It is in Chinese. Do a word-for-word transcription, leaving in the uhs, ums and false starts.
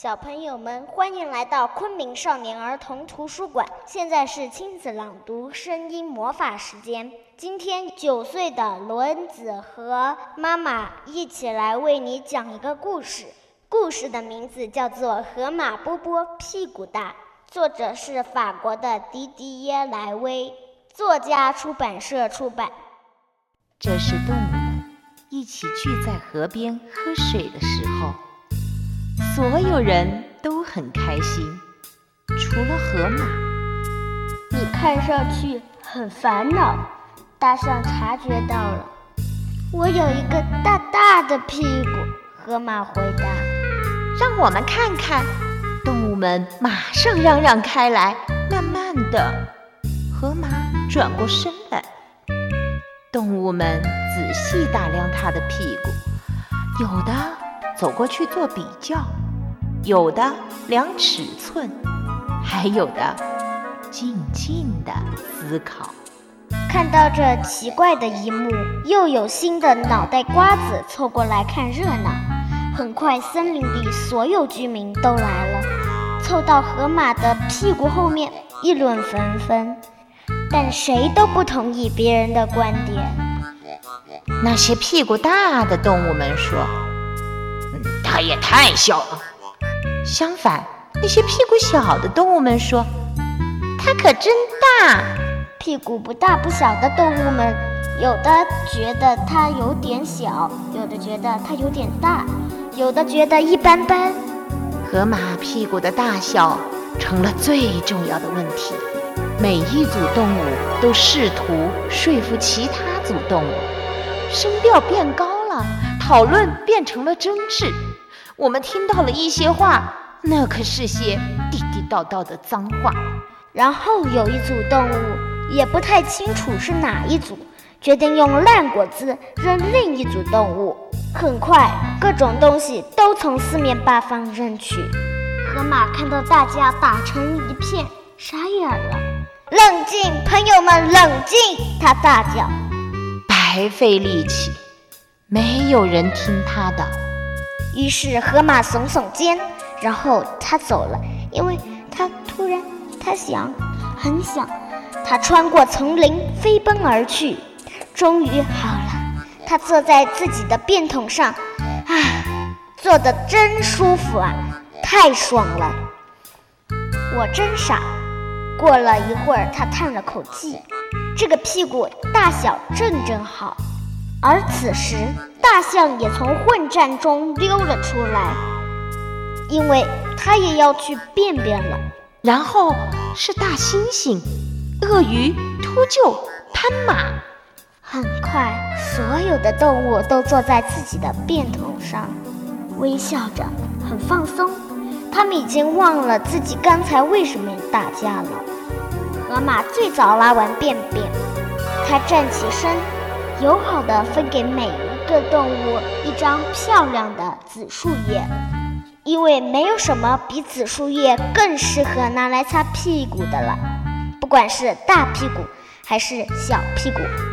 小朋友们，欢迎来到昆明少年儿童图书馆。现在是亲子朗读声音魔法时间。今天九岁的罗恩子和妈妈一起来为你讲一个故事。故事的名字叫做《河马波波屁股大》，作者是法国的迪迪耶莱威，作家出版社出版。 这是动物们一起聚在河边喝水的时候，所有人都很开心，除了河马。 你看上去很烦恼，大象察觉到了。我有一个大大的屁股，河马回答。 让我们看看。动物们马上嚷嚷开来。慢慢的，河马转过身来，动物们仔细打量它的屁股，有的走过去做比较，有的量尺寸，还有的静静地思考。 看到这奇怪的一幕，又有新的脑袋瓜子凑过来看热闹。很快森林里所有居民都来了，凑到河马的屁股后面议论纷纷，但谁都不同意别人的观点。 那些屁股大的动物们说，嗯，它也太小了。相反，那些屁股小的动物们说，它可真大。 屁股不大不小的动物们，有的觉得它有点小，有的觉得它有点大，有的觉得一般般。 河马屁股的大小成了最重要的问题，每一组动物都试图说服其他组动物，声调变高了，讨论变成了争执。我们听到了一些话，那可是些地地道道的脏话。 然后有一组动物也不太清楚是哪一组，决定用烂果子扔另一组动物。很快各种东西都从四面八方扔去，河马看到大家打成一片，傻眼了。冷静，朋友们，冷静！他大叫。 白费力气，没有人听他的。 于是河马耸耸肩，然后他走了，因为他突然他想很想他穿过丛林飞奔而去。终于好了，他坐在自己的便桶上，啊，坐得真舒服啊，太爽了。我真傻。过了一会儿，他叹了口气，这个屁股大小正正好。而此时大象也从混战中溜了出来，因为他也要去便便了。 然后是大猩猩、鳄鱼、秃鹫、斑马。 很快所有的动物都坐在自己的便桶上，微笑着，很放松。他们已经忘了自己刚才为什么打架了。河马最早拉完便便，他站起身，友好地分给每一个动物一张漂亮的紫树叶，因为没有什么比紫树叶更适合拿来擦屁股的了，不管是大屁股还是小屁股。